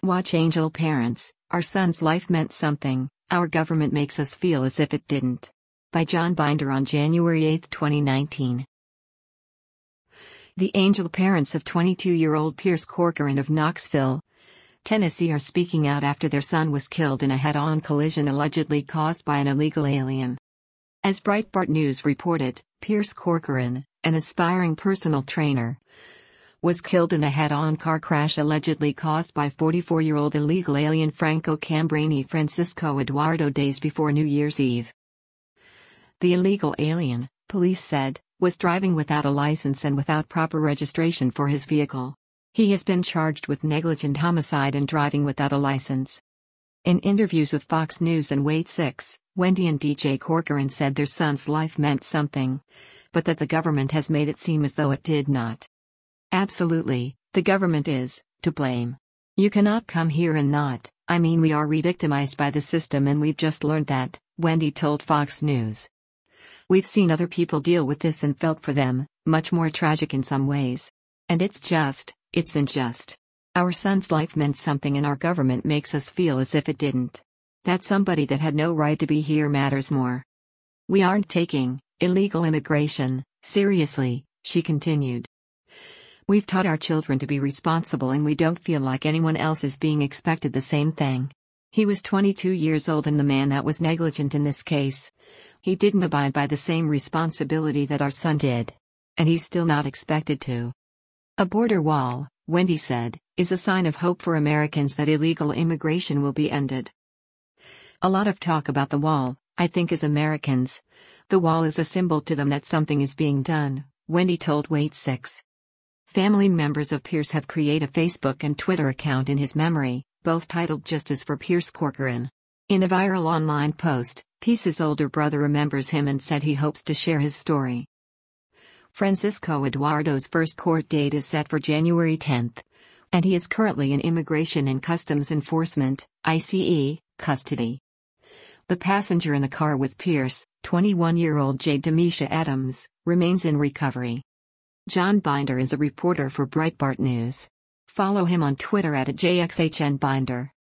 Watch Angel Parents, Our Son's Life Meant Something, Our Government Makes Us Feel As If It Didn't. By John Binder on January 8, 2019. The angel parents of 22-year-old Pierce Corcoran of Knoxville, Tennessee are speaking out after their son was killed in a head-on collision allegedly caused by an illegal alien. As Breitbart News reported, Pierce Corcoran, an aspiring personal trainer, was killed in a head-on car crash allegedly caused by 44-year-old illegal alien Franco Cambrini Francisco Eduardo days before New Year's Eve. The illegal alien, police said, was driving without a license and without proper registration for his vehicle. He has been charged with negligent homicide and driving without a license. In interviews with Fox News and Wait 6, Wendy and DJ Corcoran said their son's life meant something, but that the government has made it seem as though it did not. Absolutely, the government is to blame. You cannot come here and not, we are re-victimized by the system and we've just learned that, Wendy told Fox News. We've seen other people deal with this and felt for them, much more tragic in some ways. And it's unjust. Our son's life meant something and our government makes us feel as if it didn't. That somebody that had no right to be here matters more. We aren't taking illegal immigration seriously, she continued. We've taught our children to be responsible and we don't feel like anyone else is being expected the same thing. He was 22 years old and the man that was negligent in this case, he didn't abide by the same responsibility that our son did. And he's still not expected to. A border wall, Wendy said, is a sign of hope for Americans that illegal immigration will be ended. A lot of talk about the wall, I think as Americans. The wall is a symbol to them that something is being done, Wendy told Wait 6. Family members of Pierce have created a Facebook and Twitter account in his memory, both titled Justice for Pierce Corcoran. In a viral online post, Pierce's older brother remembers him and said he hopes to share his story. Francisco Eduardo's first court date is set for January 10, and he is currently in Immigration and Customs Enforcement, ICE, custody. The passenger in the car with Pierce, 21-year-old Jade Demisha Adams, remains in recovery. John Binder is a reporter for Breitbart News. Follow him on Twitter @JXHNBinder.